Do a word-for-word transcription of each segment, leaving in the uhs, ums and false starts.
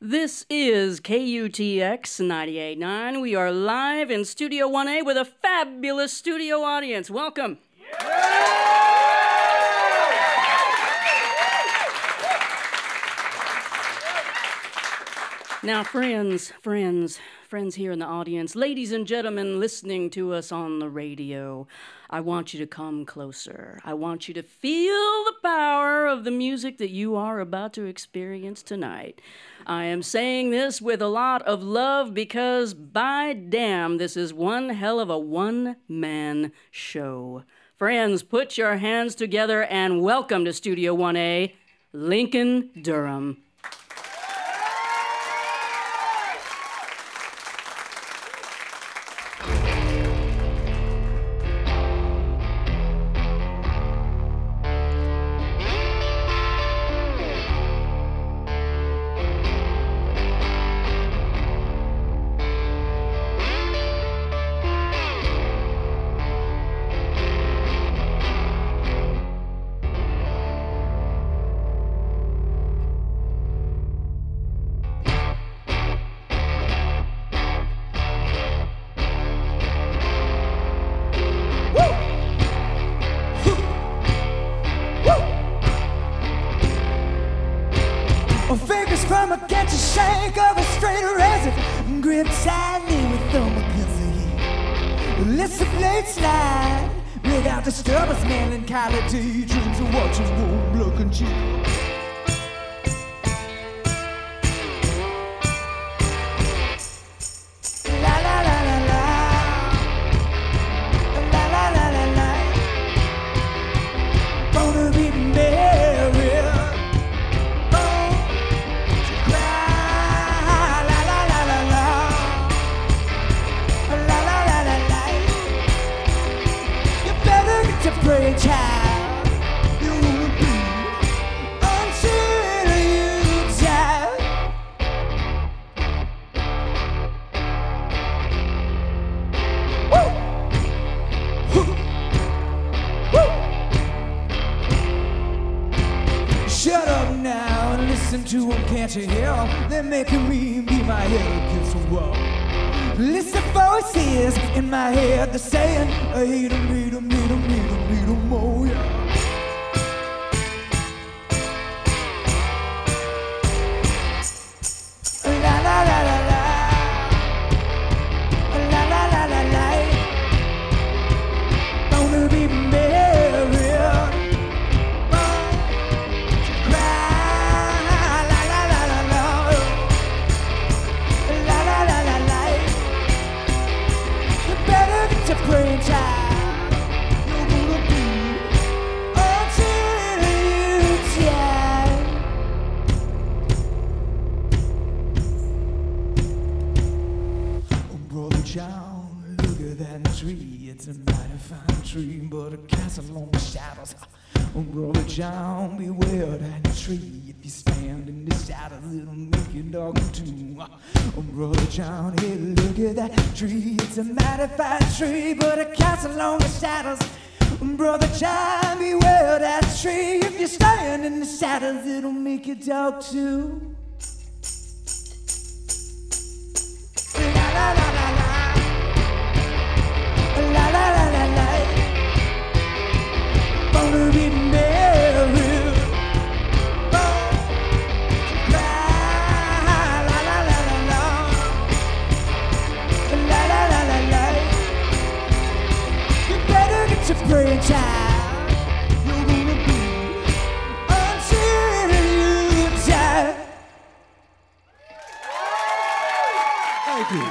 This is K U T X ninety-eight point nine. We are live in Studio one A with a fabulous studio audience. Welcome. Now, friends, friends, friends here in the audience, ladies and gentlemen listening to us on the radio, I want you to come closer. I want you to feel the power of the music that you are about to experience tonight. I am saying this with a lot of love because, by damn, this is one hell of a one-man show. Friends, put your hands together and welcome to Studio one A, Lincoln Durham. Dreams of watching warm blood congeal. La la la la la, la la la la la. Gonna be married, born to cry. La la la la la, la la la la la. You better get to pray, child. To them, can't you hear them? They're making me beat my head against the wall. Listen voices in my head, they're saying I hate them, hate them, hate them, hate them, hate them, oh yeah. La la la la la, la la la la la. Gonna be married. Praying child, you're gonna be until you die. Oh, brother John, look at that tree. It's a mighty fine tree, but it casts along the shadows. Oh, brother John, beware that tree. If you stand in the shadows, it'll make you dark too. Oh, brother John, hey, look at that tree. It's a mighty fine tree, but it casts along the shadows. Oh, brother John, beware that tree. If you stand in the shadows, it'll make you dark too. La la la la la, la la la la la. Gonna be married. To pray, child, you're gonna be until you die. Thank you.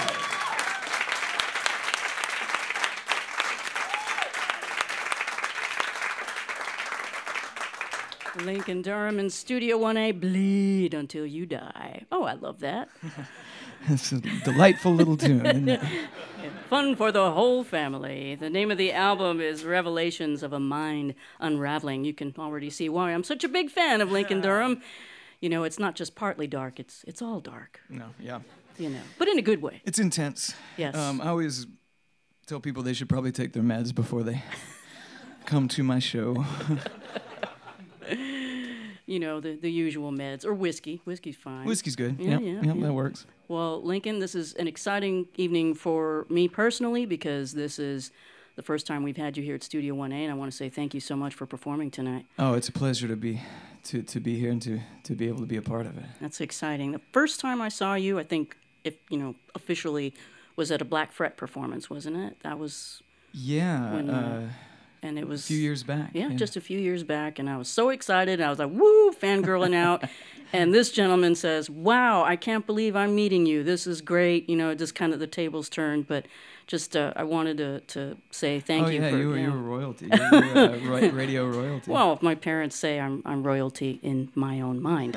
Lincoln Durham in Studio one A, Bleed Until You Die. Oh, I love that. It's a delightful little tune, isn't it? Fun for the whole family. The name of the album is Revelations of a Mind Unraveling. You can already see why I'm such a big fan of Lincoln Durham. You know, it's not just partly dark, it's it's all dark. No, yeah. You know, but in a good way. It's intense. Yes. Um, I always tell people they should probably take their meds before they come to my show. you know, the, the usual meds. Or whiskey. Whiskey's fine. Whiskey's good. Yeah, Yep, yeah, yep, yeah. that works. Well, Lincoln, this is an exciting evening for me personally because this is the first time we've had you here at Studio one A, and I want to say thank you so much for performing tonight. Oh, it's a pleasure to be to, to be here and to, to be able to be a part of it. That's exciting. The first time I saw you, I think, if you know, officially, was at a Black Fret performance, wasn't it? That was Yeah, when, uh, uh, and it was a few years back. Yeah, just a few years back, and I was so excited. I was like, woo, fangirling out. And this gentleman says, wow, I can't believe I'm meeting you. This is great. You know, just kind of the tables turned, but just uh, I wanted to, to say thank oh, you yeah, for you were, yeah. you were royalty. You were uh, ro- radio royalty. Well, my parents say I'm I'm royalty in my own mind.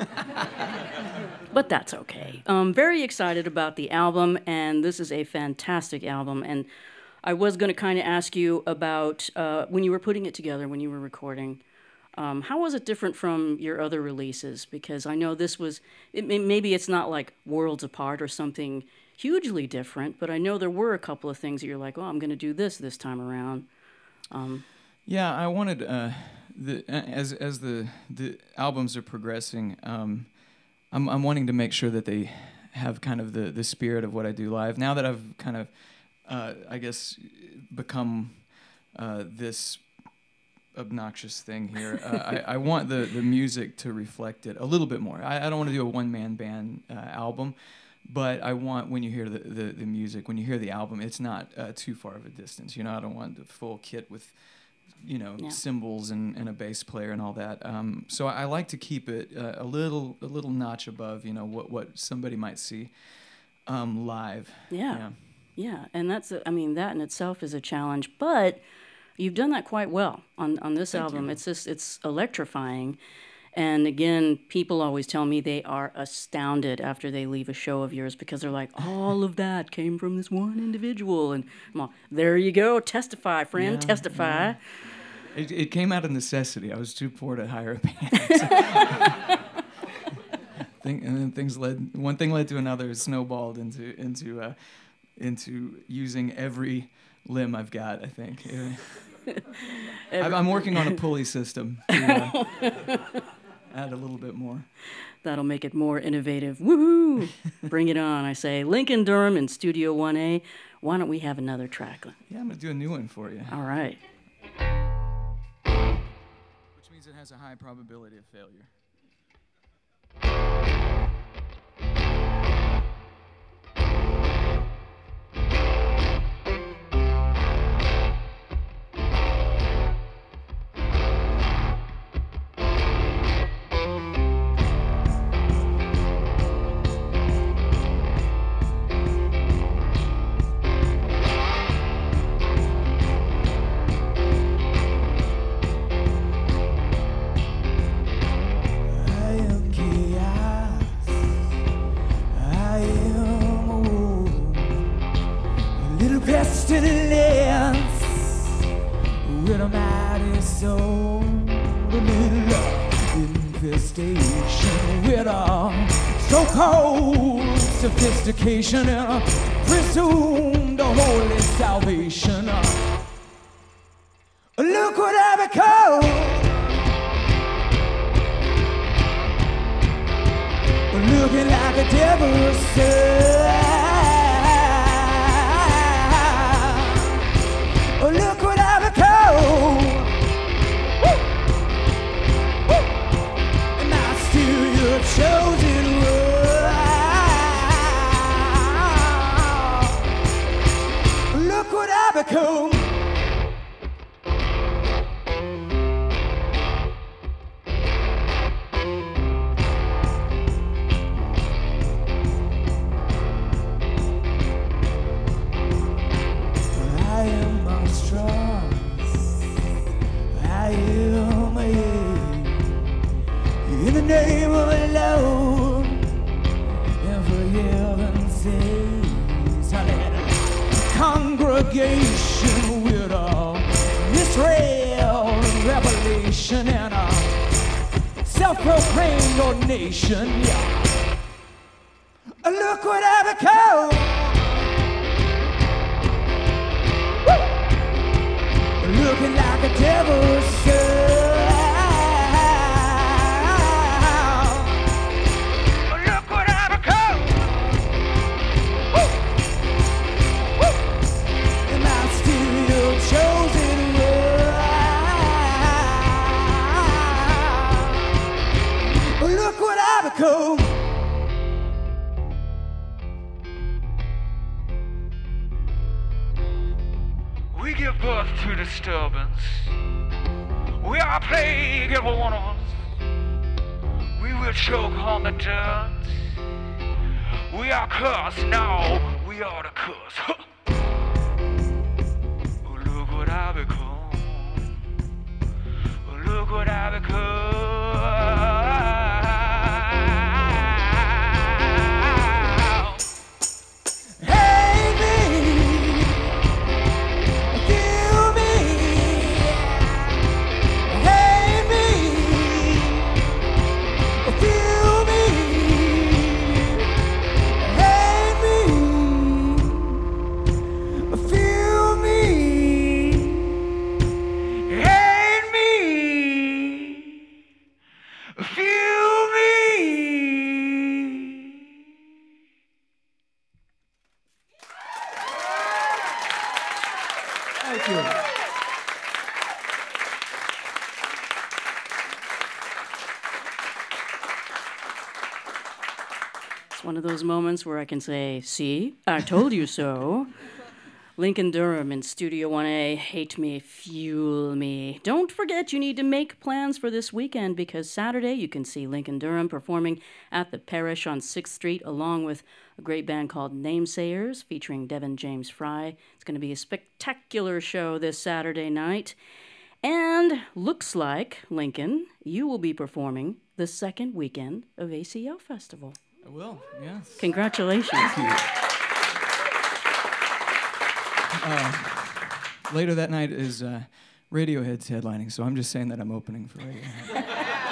But that's okay. Um, very excited about the album, and this is a fantastic album. And I was going to kind of ask you about uh, when you were putting it together, when you were recording, um, how was it different from your other releases? Because I know this was, it, may- maybe it's not like worlds apart or something hugely different, but I know there were a couple of things that you're like, well, I'm going to do this this time around. Um, Yeah, I wanted uh, the as as the the albums are progressing, um, I'm I'm wanting to make sure that they have kind of the, the spirit of what I do live. Now that I've kind of, uh, I guess, become uh, this obnoxious thing here, uh, I, I want the, the music to reflect it a little bit more. I, I don't want to do a one man band uh, album. But I want, when you hear the, the, the music, when you hear the album, it's not uh, too far of a distance. You know, I don't want the full kit with, you know, Yeah. cymbals and, and a bass player and all that. Um, so I, I like to keep it uh, a little a little notch above, you know, what, what somebody might see um, live. Yeah. yeah. Yeah, and that's, a, I mean, that in itself is a challenge, but you've done that quite well on, on this Thank album. you. It's just, it's electrifying. And again, people always tell me they are astounded after they leave a show of yours because they're like, all of that came from this one individual. And I'm all, there you go, testify, friend, Yeah, testify. yeah. It, it came out of necessity. I was too poor to hire a band. Thing, and then things led, one thing led to another. It snowballed into into uh, into using every limb I've got, I think. Yeah. I'm I'm working on a pulley system to uh, add a little bit more. That'll make it more innovative. Woohoo! Bring it on, I say. Lincoln Durham in Studio one A. Why don't we have another track? Yeah, I'm going to do a new one for you. All right. Which means it has a high probability of failure. I am chaos. I am a wolf. A little pestilence with a mighty soul. A little infestation with a so-called sophistication and a presumed holy salvation. Look what I become. Looking like a devil's son. Oh, look what I've become. Woo! Woo! And I'm still your chosen one. Look what I've become. I am monstrous. I am a in the name of the Lord, and for heaven's sakes, I let a congregation with a Israel revelation and a self-proclaimed ordination. Yeah. Look what I've become. Looking like a devil's son. give birth to disturbance. We are plague, every one of us. We will choke on the dirt. We are cursed now. We are the curse. Oh, look what I become. Oh, look what I become. One of those moments where I can say, see, I told you so. Lincoln Durham in Studio one A, Hate Me, Fuel Me. Don't forget you need to make plans for this weekend because Saturday you can see Lincoln Durham performing at the Parish on sixth Street along with a great band called Namesayers featuring Devin James Fry. It's going to be a spectacular show this Saturday night. And looks like, Lincoln, you will be performing the second weekend of A C L Festival. I will, yes. Congratulations. Thank you. Uh, later that night is uh, Radiohead's headlining, so I'm just saying that I'm opening for Radiohead.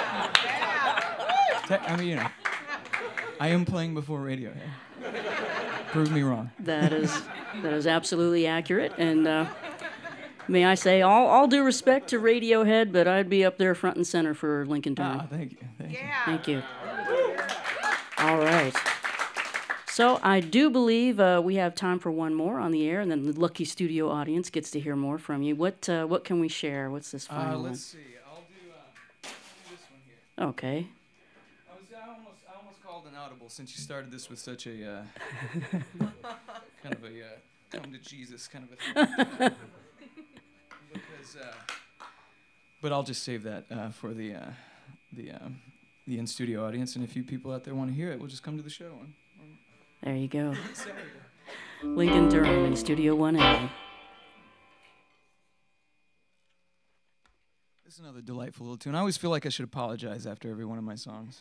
I mean, you know, I am playing before Radiohead. Prove me wrong. That is that is absolutely accurate, and uh, may I say, all, all due respect to Radiohead, but I'd be up there front and center for Lincoln Durham. Ah, thank you. Thank yeah. you. Thank you. All right. So I do believe uh, we have time for one more on the air, and then the lucky studio audience gets to hear more from you. What uh, what can we share? What's this final uh, one? Let's see. I'll do, uh, do this one here. Okay. I, was, I, almost, I almost called an audible since you started this with such a uh, kind of a uh, come to Jesus kind of a thing. because, uh, but I'll just save that uh, for the uh, the um, the in-studio audience, and if you people out there want to hear it, we'll just come to the show. And, and there you go. Sorry. Lincoln Durham in Studio one A. This is another delightful little tune. I always feel like I should apologize after every one of my songs.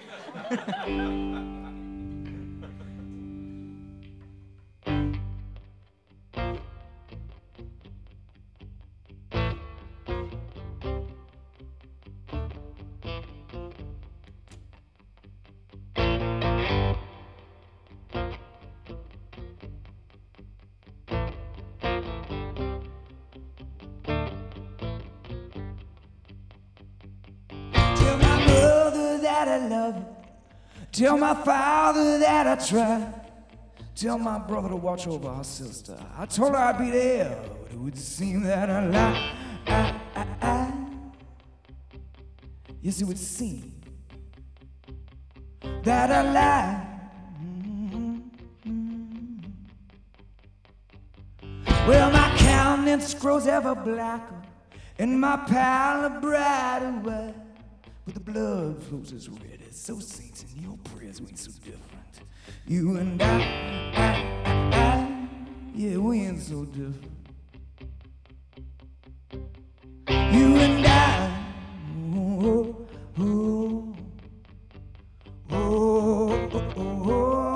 Tell my father that I tried. Tell my brother to watch over our sister. I told her I'd be there, but it would seem that I lied. I, I, I. Yes, it would seem that I lied. Mm-hmm. Well, my countenance grows ever blacker, and my pallor brighter white, but the blood flows as red as so saints, and your prayers ain't so different. You and I, I, I, I, yeah, we ain't so different. You and I, oh, oh, oh, oh, oh, oh,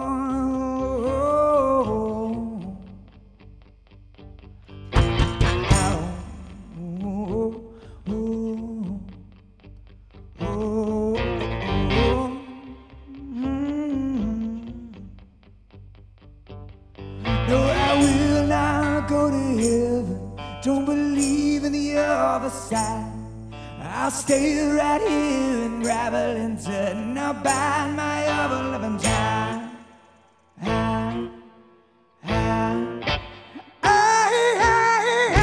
don't believe in the other side. I'll stay right here and gravel into it, and I'll bide my ever living time. I, I, I, I,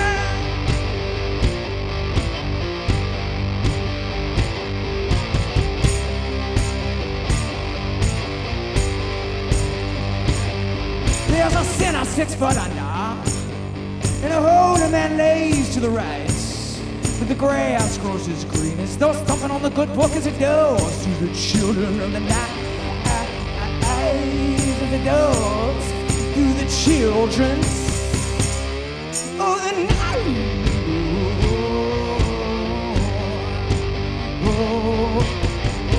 I. There's a sinner six foot under, and a holy man lays to the right. But the grass grows as green as though stomping on the good book as it does to the children of the night, as it does to the children of the night. Oh, oh,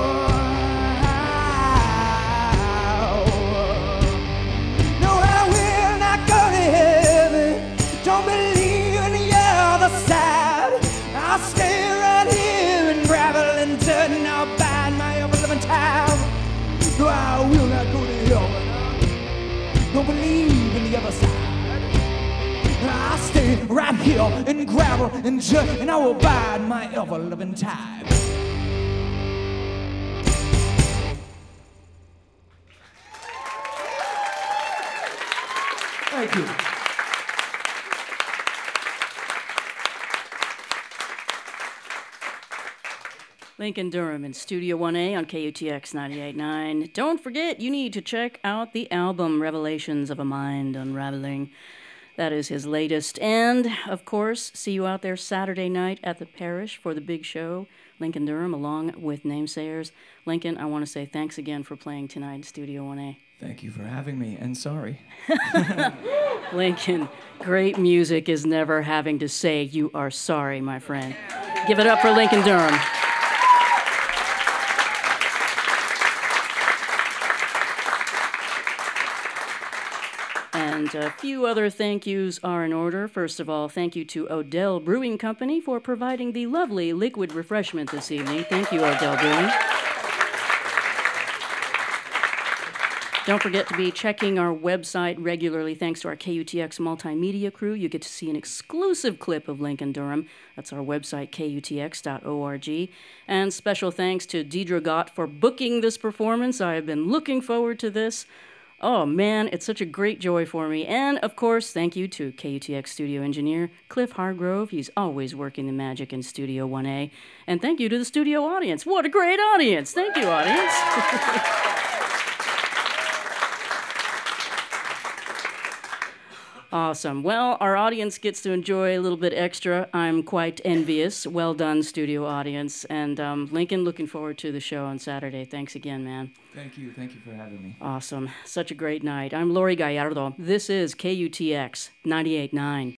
oh. No, I will not go to heaven. Don't believe in the other side. I'll stay right here in gravel and dirt, and I'll bide my ever-living time. No, I will not go to heaven. Don't believe in the other side. I'll stay right here in gravel and dirt, and I will bide my ever-living time. Thank you. Lincoln Durham in Studio one A on K U T X ninety-eight point nine. Don't forget, you need to check out the album Revelations of a Mind Unraveling. That is his latest. And, of course, see you out there Saturday night at the Parish for the big show. Lincoln Durham, along with Namesayers. Lincoln, I want to say thanks again for playing tonight in Studio one A. Thank you for having me, and sorry. Lincoln, great music is never having to say you are sorry, my friend. Give it up for Lincoln Durham. And a few other thank yous are in order. First of all, thank you to Odell Brewing Company for providing the lovely liquid refreshment this evening. Thank you, Odell Brewing. Don't forget to be checking our website regularly. Thanks to our K U T X multimedia crew, you get to see an exclusive clip of Lincoln Durham. That's our website, K U T X dot org. And special thanks to Deidre Gott for booking this performance. I have been looking forward to this. Oh, man, it's such a great joy for me. And, of course, thank you to K U T X studio engineer Cliff Hargrove. He's always working the magic in Studio one A. And thank you to the studio audience. What a great audience. Thank you, audience. Awesome. Well, our audience gets to enjoy a little bit extra. I'm quite envious. Well done, studio audience. And um, Lincoln, looking forward to the show on Saturday. Thanks again, man. Thank you. Thank you for having me. Awesome. Such a great night. I'm Lori Gallardo. This is K U T X ninety-eight point nine.